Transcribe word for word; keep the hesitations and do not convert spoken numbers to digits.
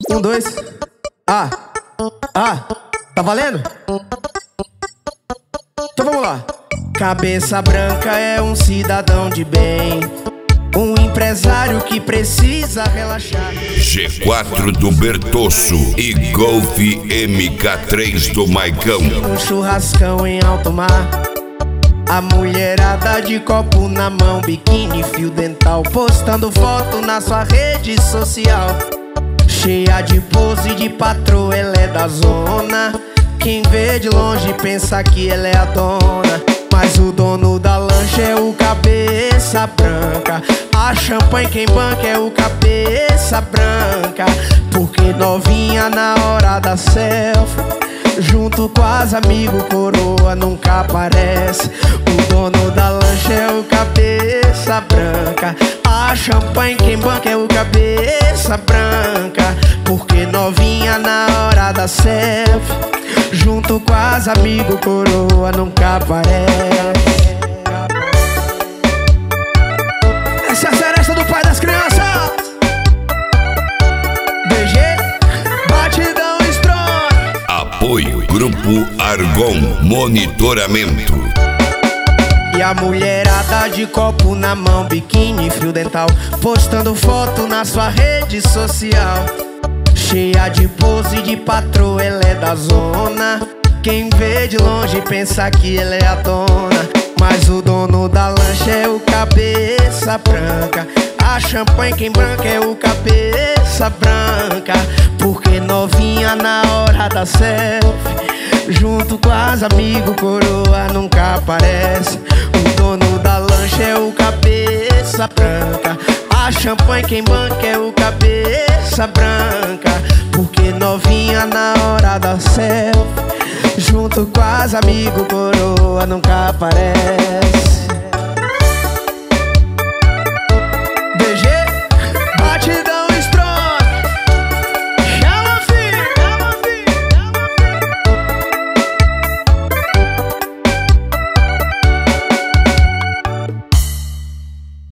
Um, dois. Ah, ah, tá valendo? Então vamos lá. Cabeça branca é um cidadão de bem, um empresário que precisa relaxar. G quatro do Bertosso e Golf M K três do Maicão. Um churrascão em alto mar, a mulherada de copo na mão, biquíni, fio dental, postando foto na sua rede social. Cheia de pose de patroa, ela é da zona. Quem vê de longe pensa que ela é a dona, mas o dono da lancha é o cabeça branca. A champanhe quem banca é o cabeça branca. Porque novinha na hora da selfie, junto com as amigos, coroa nunca aparece. O dono da lancha é o cabeça branca. A champanhe quem banca é o cabeça branca. Porque novinha na hora da selfie, junto com as amigos, coroa nunca aparece. Essa é a seresta do pai das crianças. B G, batidão strong. Apoio Grupo Argon Monitoramento. E a mulherada de copo na mão, biquíni, fio dental, postando foto na sua rede social. Cheia de pose de patroa, ela é da zona. Quem vê de longe pensa que ela é a dona, mas o dono da lancha é o cabeça branca. A champanhe quem branca é o cabeça branca. Porque novinha na hora da selfie, junto com as amigos, coroa nunca aparece. O dono da lancha é o cabeça branca. A champanhe quem banca é o cabeça branca. Porque novinha na hora da selfie, junto com as amigos, coroa nunca aparece.